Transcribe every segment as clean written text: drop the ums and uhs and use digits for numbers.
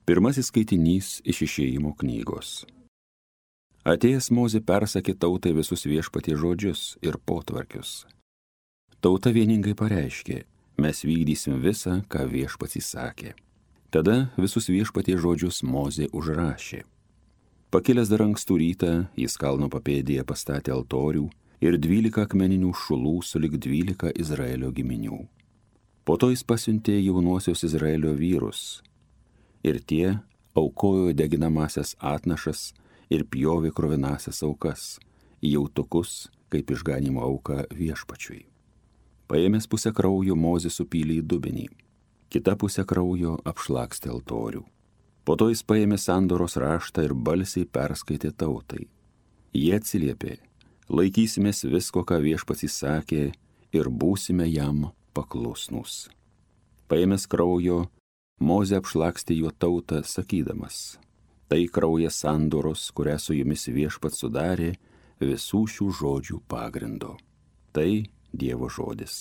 Pirmasis skaitinys iš Išėjimo knygos. Atėjęs Mozė persakė tautai visus Viešpaties žodžius ir potvarkius. Tauta vieningai pareiškė, mes vykdysim visą, ką Viešpats įsakė. Tada visus Viešpaties žodžius Mozė užrašė. Pakilęs dar ankstų rytą, jis kalno papėdėje pastatė altorių ir 12 akmeninių šulų sulig 12 Izraelio giminių. Po to jis pasiuntė jaunuosius Izraelio vyrus, ir tie aukojo deginamasias atnašas ir pjovė kruvinasias aukas, jautukus kaip išganymo auką Viešpačiui. Paėmęs pusę kraujo Mozė supylė į dubenį, kita pusę kraujo apšlakstė altorių. Po to jis paėmė sandoros raštą ir balsiai perskaitė tautai. Jie atsiliepė, laikysimės visko, ką Viešpats įsakė, ir būsime jam paklusnūs. Paėmęs kraujo, Mozė apšlakstė juo tautą, sakydamas, tai kraujas sandoros, kurią su jumis Viešpats sudarė visų šių žodžių pagrindo. Tai Dievo žodis.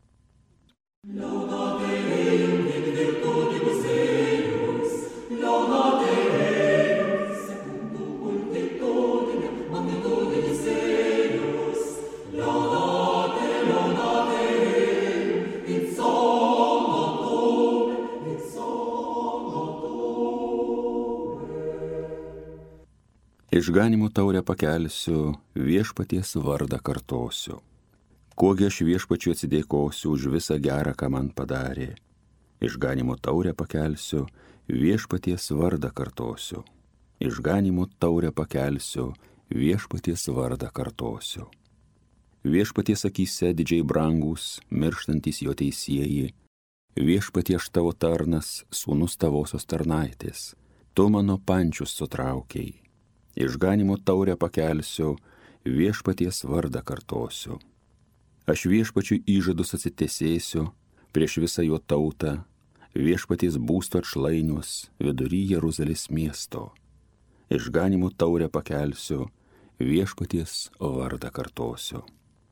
Išganimo taurę pakelsiu, Viešpaties vardą kartosiu. Kuogi aš Viešpačiu atsidėkosiu už visą gerą, ką man padarė. Išganimo taurę pakelsiu, Viešpaties vardą kartosiu. Išganimo taurę pakelsiu, Viešpaties vardą kartosiu. Viešpaties akyse didžiai brangus, mirštantys jo teisieji. Viešpatie aš tavo tarnas, sūnus tavosios tarnaitės. Tu mano pančius sutraukiai. Išganimo taurę pakelsiu, Viešpaties vardą kartosiu. Aš Viešpačiui įžadus atsitesėsiu prieš visą jo tautą, Viešpaties būsto atšlainius vidury Jeruzalės miesto. Išganimo taurę pakelsiu, Viešpaties vardą kartosiu.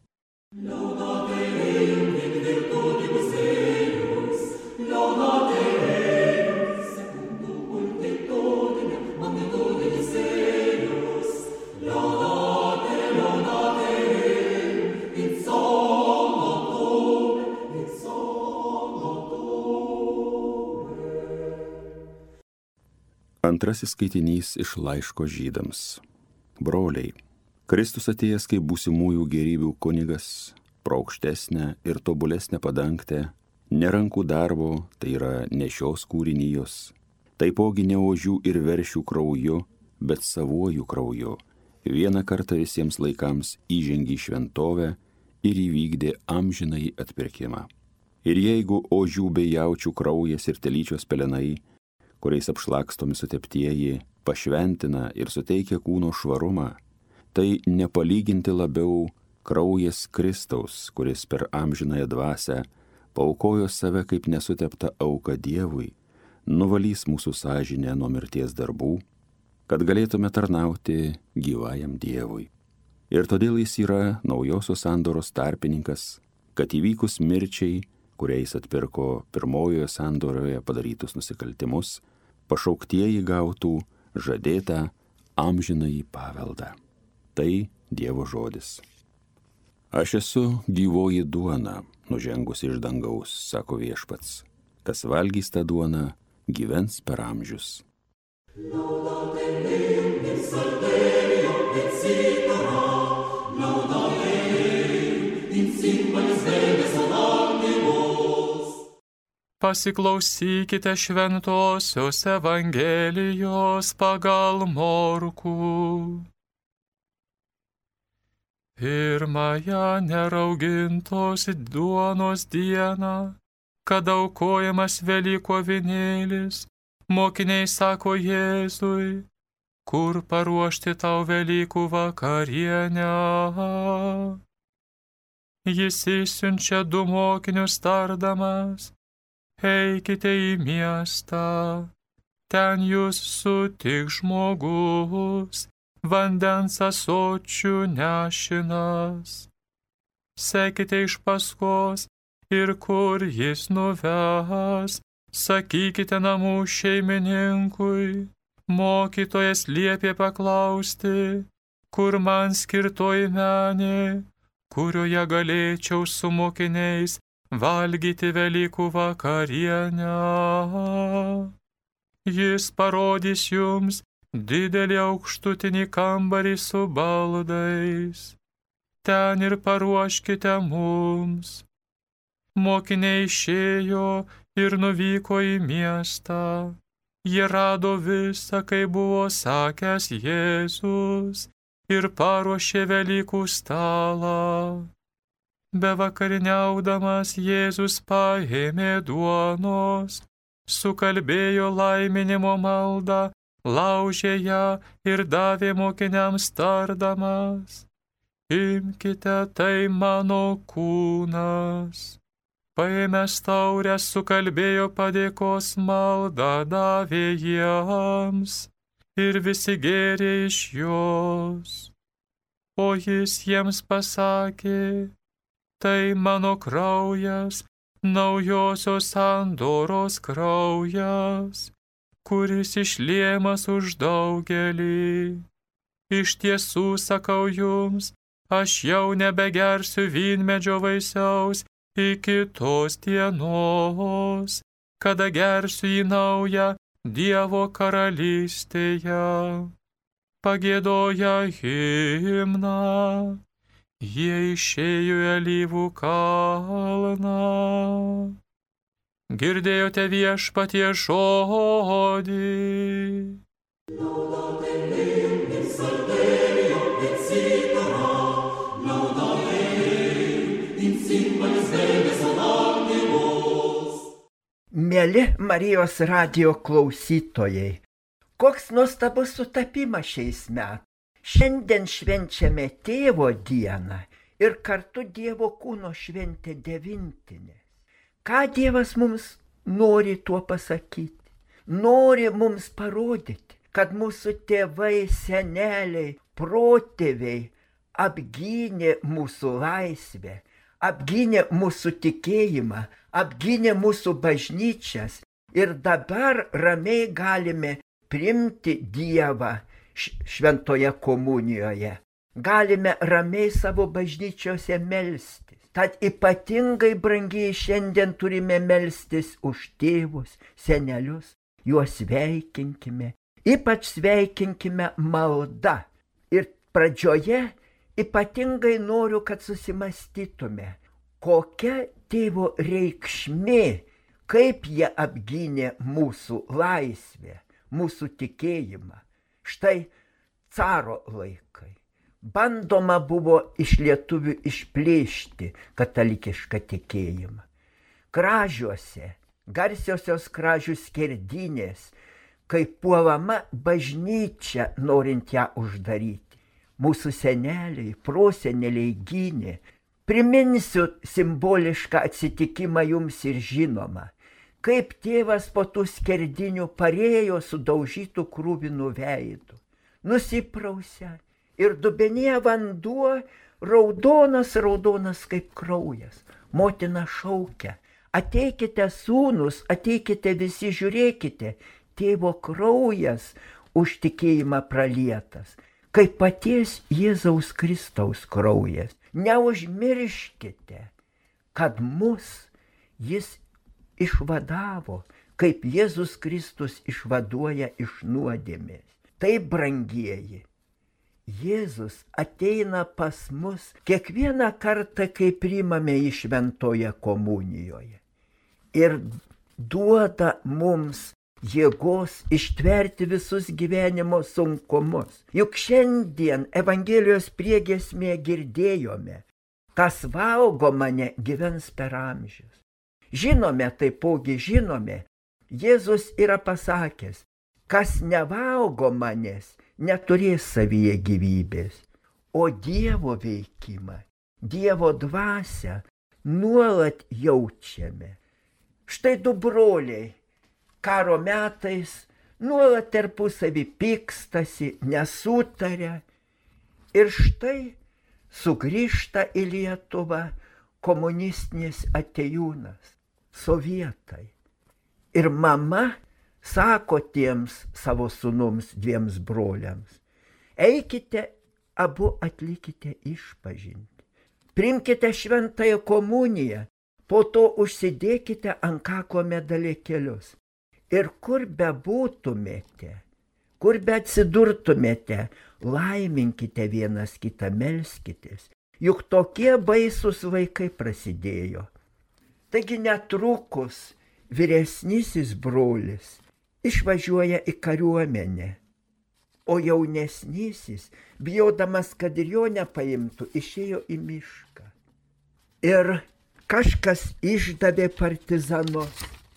Antrasis skaitinys iš laiško Žydams. Broliai, Kristus atėjęs kaip būsimųjų gėrybių kunigas, pro aukštesnę ir tobulesnę padangtę, ne rankų darbo, tai yra ne šios kūrinijos, taipogi ne ožių ir veršių krauju, bet savuoju krauju, vieną kartą visiems laikams įžengė į šventovę ir įvykdė amžinąjį atpirkimą. Ir jeigu ožių bei jaučių kraujas ir telyčios pelenai, kuriais apšlakstomi suteptieji, pašventina ir suteikia kūno švarumą, tai nepalyginti labiau kraujas Kristaus, kuris per amžinąją dvasią paaukojo save kaip nesuteptą auką Dievui, nuvalys mūsų sąžinę nuo mirties darbų, kad galėtume tarnauti gyvajam Dievui. Ir todėl jis yra naujosios sandoros tarpininkas, kad įvykus mirčiai, kuriais atpirko pirmojoje sandoroje padarytus nusikaltimus, pašauktieji gautų žadėtą amžinąjį paveldą. Tai Dievo žodis. Aš esu gyvoji duona, nužengusi iš dangaus, sako Viešpats. Kas valgys tą duoną, gyvens per amžius. Pasiklausykite šventosios Evangelijos pagal Morkų. Pirmąją neraugintos duonos dieną, kad aukojamas Velykų avinėlis, mokiniai sako Jėzui, kur paruošti tau Velykų vakarienę. Jis išsiunčia 2 mokinius tardamas, eikite į miestą, ten jūs sutiks žmogus, vandens ąsočių nešinas. Sekite iš paskos ir kur jis nuves, Sakykite namų šeimininkui, mokytojas liepė paklausti, kur man skirtoji menė, kurioje galėčiau su mokiniais valgyti Velykų vakarienę. Jis parodys jums didelį aukštutinį kambarį su baldais. Ten ir paruoškite mums. Mokiniai išėjo ir nuvyko į miestą. Jie rado visą, kaip buvo sakęs Jėzus, ir paruošė Velykų stalą. Bevakarieniaudamas Jėzus paėmė duonos, sukalbėjo laiminimo maldą, laužė ją ir davė mokiniams tardamas: Imkite, tai mano kūnas. Paėmęs taurę sukalbėjo padėkos maldą, davė jiems ir visi gėrė iš jos. O jis jiems pasakė: Tai mano kraujas, naujosios sandoros kraujas, kuris išliejamas už daugelį. Iš tiesų sakau jums, aš jau nebegersiu vynmedžio vaisiaus iki tos dienos, kada gersiu į naują Dievo karalystėje. Pagiedoję himną, jie išėjo į Alyvų kalną. Girdėjote Viešpaties žodį. Mieli Marijos radijo klausytojai, koks nuostabus sutapimas šiais metais. Šiandien švenčiame Tėvo dieną ir kartu Dievo kūno šventė devintinės. Ką Dievas mums nori tuo pasakyti? Nori mums parodyti, kad mūsų tėvai, seneliai, protėviai apgynė mūsų laisvę, apgynė mūsų tikėjimą, apgynė mūsų bažnyčias ir dabar ramiai galime priimti Dievą šventoje komunijoje. Galime ramiai savo bažnyčiose melstis. Tad ypatingai brangiai šiandien turime melstis už tėvus, senelius, juos sveikinkime, ypač sveikinkime malda. Ir pradžioje ypatingai noriu, kad susimastytume, kokia tėvo reikšmė, kaip jie apgynė mūsų laisvę, mūsų tikėjimą. Štai caro laikai. Bandoma buvo iš lietuvių išplėšti katalikišką tikėjimą. Kražiuose, garsiosios kražių skerdynės, kai puolama bažnyčia, norint ją uždaryti. Mūsų seneliai, proseneliai gynė. Priminsiu simbolišką atsitikimą jums ir žinoma, kaip tėvas po tų skerdinių parėjo sudaužytų krūvinų veidų, nusiprausė ir dubenyje vanduo raudonas kaip kraujas. Motina šaukia: ateikite sūnus, ateikite visi, žiūrėkite, tėvo kraujas už tikėjimą pralietas, kaip paties Jėzaus Kristaus kraujas. Neužmirškite, kad mus jis išvadavo, kaip Jėzus Kristus išvaduoja iš nuodėmės. Taip, brangieji, Jėzus ateina pas mus kiekvieną kartą, kai priimame jį šventoje komunijoje. Ir duoda mums jėgos ištverti visus gyvenimo sunkumus. Juk šiandien Evangelijos priegiesmėje girdėjome: kas valgo mane, gyvens per amžius. Žinome, taipogi žinome, Jėzus yra pasakęs: kas nevalgo manęs, neturės savyje gyvybės. O Dievo veikimą, Dievo dvasią nuolat jaučiame. Štai du broliai karo metais nuolat tarpusavy pykstasi, nesutaria. Ir štai sugrįžta į Lietuvą komunistinis atėjūnas, sovietai. Ir mama sako tiems savo sūnums 2 broliams, eikite, abu atlikite išpažintį, priimkite šventąją komuniją, po to užsidėkite ant kaklo medalėkelius. Ir kur bebūtumėte, kur beatsidurtumėte, laiminkite vienas kitą, melskitės, juk tokie baisūs laikai prasidėjo. Taigi netrukus vyresnysis brolis išvažiuoja į kariuomenę, o jaunesnysis, bijodamas, kad ir jo nepaimtų, išėjo į mišką. Ir kažkas išdavė partizanus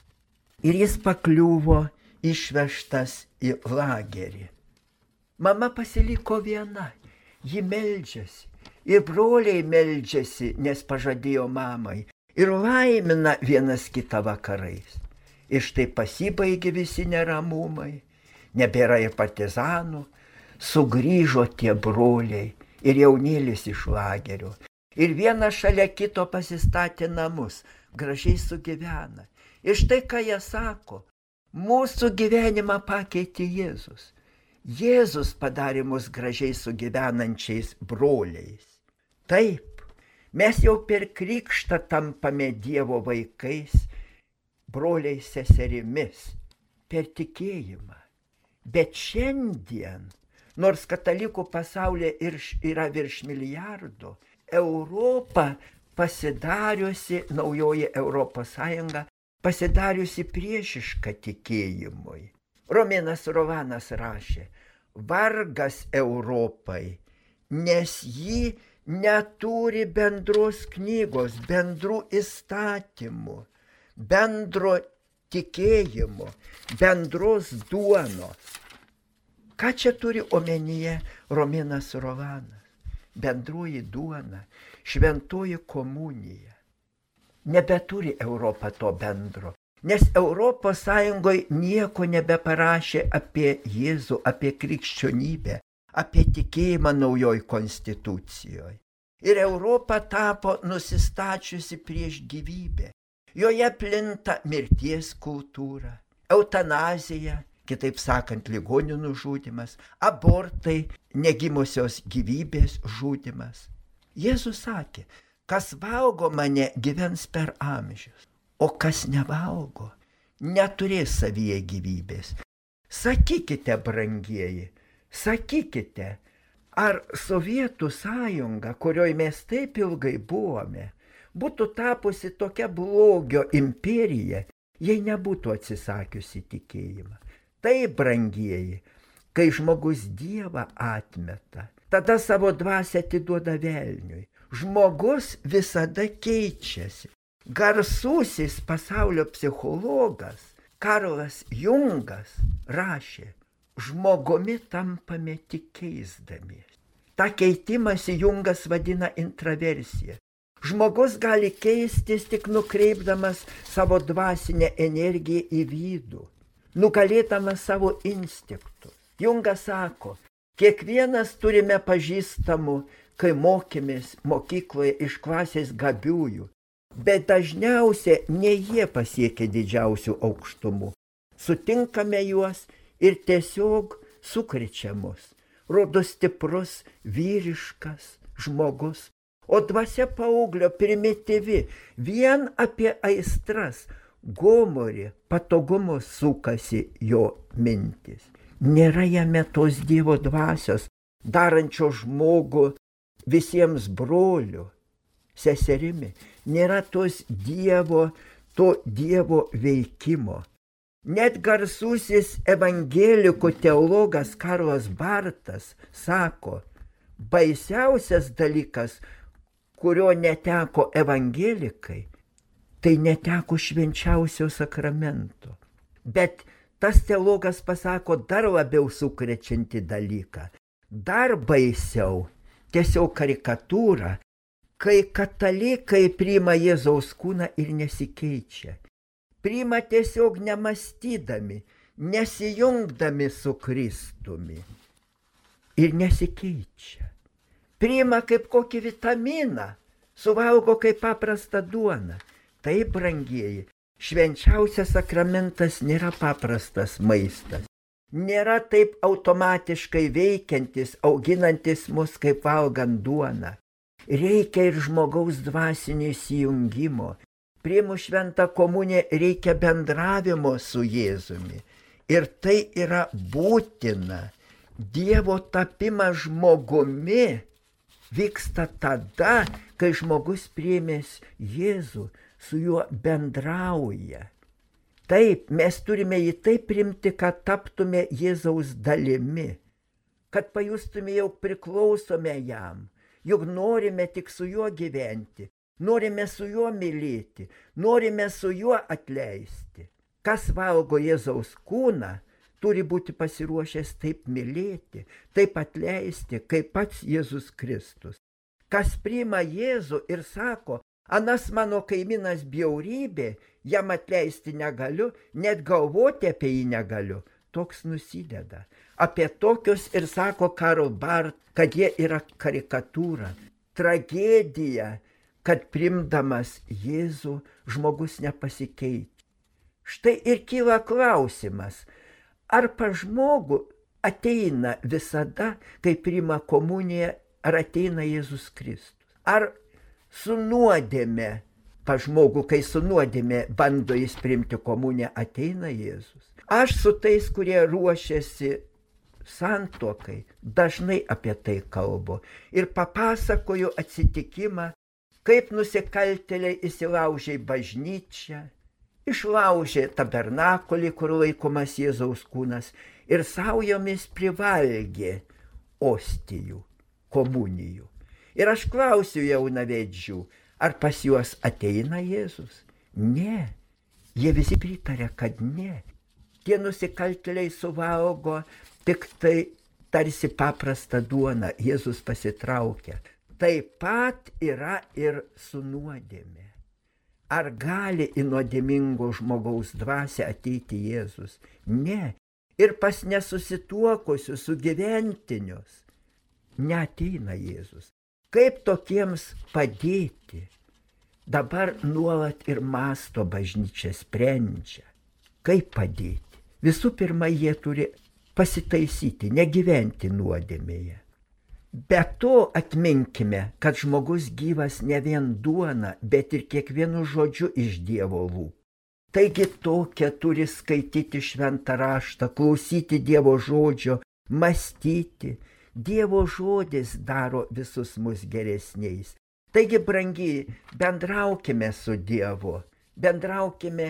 ir jis pakliuvo išvežtas į lagerį. Mama pasiliko viena, ji meldžiasi, ir broliai meldžiasi, nes pažadėjo mamai, ir laimina vienas kitą vakarais. Ir štai pasibaigė visi neramumai, nebėra ir partizanų, sugrįžo tie broliai ir jaunėlis iš lagerio. Ir vienas šalia kito pasistatė namus, gražiai sugyvena. Ir štai ką jie sako, mūsų gyvenimą pakeitė Jėzus. Jėzus padarė mus gražiai sugyvenančiais broliais. Taip, mes jau per krikštą tampame Dievo vaikais, broliais seserimis, per tikėjimą. Bet šiandien, nors katalikų pasaulyje yra virš milijardo, Europa pasidariusi, naujoji Europos Sąjunga, pasidariusi priešiška tikėjimui. Romėnas Rovanas rašė, vargas Europai, nes ji neturi bendros knygos, bendrų įstatymų, bendro tikėjimo, bendros duonos. Ką čia turi omenyje Romėnas Rovanas? Bendroji duona, šventoji komunija. Nebeturi Europa to bendro, nes Europos Sąjungoje nieko nebeparašė apie Jėzų, apie krikščionybę, apie tikėjimą naujoj konstitucijoje. Ir Europa tapo nusistačiusi prieš gyvybę. Joje plinta mirties kultūra, eutanazija, kitaip sakant, ligonių nužudymas, abortai, negimusios gyvybės žudymas. Jėzus sakė, kas valgo mane, gyvens per amžius, o kas nevalgo, neturės savyje gyvybės. Sakykite, brangieji, sakykite, ar Sovietų sąjunga, kurioje mes taip ilgai buvome, būtų tapusi tokia blogio imperija, jei nebūtų atsisakiusi tikėjimą. Tai, brangieji, kai žmogus Dievą atmeta, tada savo dvasią atiduoda velniui. Žmogus visada keičiasi. Garsusis pasaulio psichologas Karlas Jungas rašė, žmogumi tampame tik keisdamiesi. Ta keitimąsi Jungas vadina intraversija. Žmogus gali keistis tik nukreipdamas savo dvasinę energiją į vidų, nugalėdamas savo instinktus. Jungas sako, kiekvienas turime pažįstamų, kai mokėmės mokykloje iš klasės gabiųjų, bet dažniausiai ne jie pasiekia didžiausių aukštumų. Sutinkame juos ir tiesiog sukrečia mus. Rodo stiprus, vyriškas žmogus, o dvasia paauglio primityvi, vien apie aistras, gomorį, patogumus sukasi jo mintis. Nėra jame tos Dievo dvasios, darančio žmogų visiems brolių, seserimi. Nėra to Dievo veikimo. Net garsusis evangelikų teologas Karlas Bartas sako, baisiausias dalykas, kurio neteko evangelikai, tai neteko švenčiausio sakramento. Bet tas teologas pasako dar labiau sukrečiantį dalyką. Dar baisiau, tiesiog karikatūra, kai katalikai priima Jėzaus kūną ir nesikeičia. Priima tiesiog nemastydami, nesijungdami su Kristumi. Ir nesikeičia. Priima kaip kokį vitaminą, suvalgo kaip paprastą duoną. Taip, brangieji, Švenčiausias sakramentas nėra paprastas maistas. Nėra taip automatiškai veikiantis, auginantis mus kaip valgant duoną. Reikia ir žmogaus dvasinio įsijungimo. Priėmus šventą komuniją reikia bendravimo su Jėzumi. Ir tai yra būtina. Dievo tapimas žmogumi vyksta tada, kai žmogus priėmęs Jėzų su juo bendrauja. Taip, mes turime jį taip priimti, kad taptume Jėzaus dalimi, kad pajustume, jog priklausome jam, juk norime tik su juo gyventi, norime su juo mylėti, norime su juo atleisti. Kas valgo Jėzaus kūną, turi būti pasiruošęs taip mylėti, taip atleisti, kaip pats Jėzus Kristus. Kas priima Jėzų ir sako, anas mano kaimynas bjaurybė, jam atleisti negaliu, net galvoti apie jį negaliu, toks nusideda. Apie tokius ir sako Karl Barth, kad jie yra karikatūra, tragedija, kad primdamas Jėzų žmogus nepasikeitė. Štai ir kyla klausimas, ar pas žmogų ateina visada, kai priima komuniją, ar ateina Jėzus Kristus? Ar su nuodėme pas žmogų, kai su nuodėme bando jis priimti komuniją, ateina Jėzus? Aš su tais, kurie ruošiasi santuokai, dažnai apie tai kalbu ir papasakoju atsitikimą, kaip nusikaltėliai įsilaužė į bažnyčią, išlaužė tabernakulį, kur laikomas Jėzaus kūnas, ir saujomis privalgė ostijų, komunijų. Ir aš klausiu jaunavedžių, ar pas juos ateina Jėzus? Ne. Jie visi pritarė, kad ne. Tie nusikaltėliai suvalgo tik tai tarsi paprastą duoną, Jėzus pasitraukia. Taip pat yra ir su nuodėme. Ar gali į nuodėmingo žmogaus dvasią ateiti Jėzus? Ne. Ir pas nesusituokusius sugyventinius neateina Jėzus. Kaip tokiems padėti? Dabar nuolat ir masto bažnyčia sprendžia. Kaip padėti? Visų pirma, jie turi pasitaisyti, negyventi nuodėmėje. Be to atminkime, kad žmogus gyvas ne vien duona, bet ir kiekvienu žodžiu iš Dievo lūpų. Taigi tokia turi skaityti šventą raštą, klausyti Dievo žodžio, mąstyti. Dievo žodis daro visus mus geresniais. Taigi, brangiai, bendraukime su Dievu, bendraukime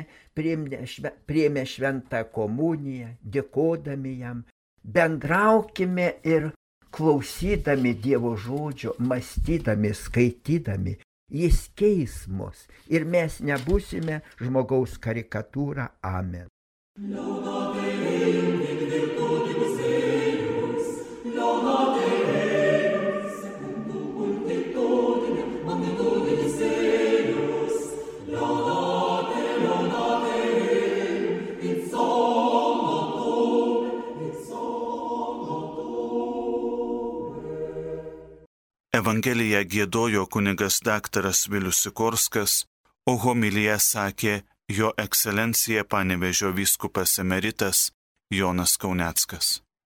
priėmę šventą komuniją, dėkodami jam, bendraukime ir klausydami Dievo žodžio, mąstydami, skaitydami. Jis keis mus ir mes nebūsime žmogaus karikatūra. Amen. Evangeliją giedojo kunigas daktaras Vilius Sikorskas, o homiliją sakė jo ekscelencija Panevėžio vyskupas emeritas Jonas Kauneckas.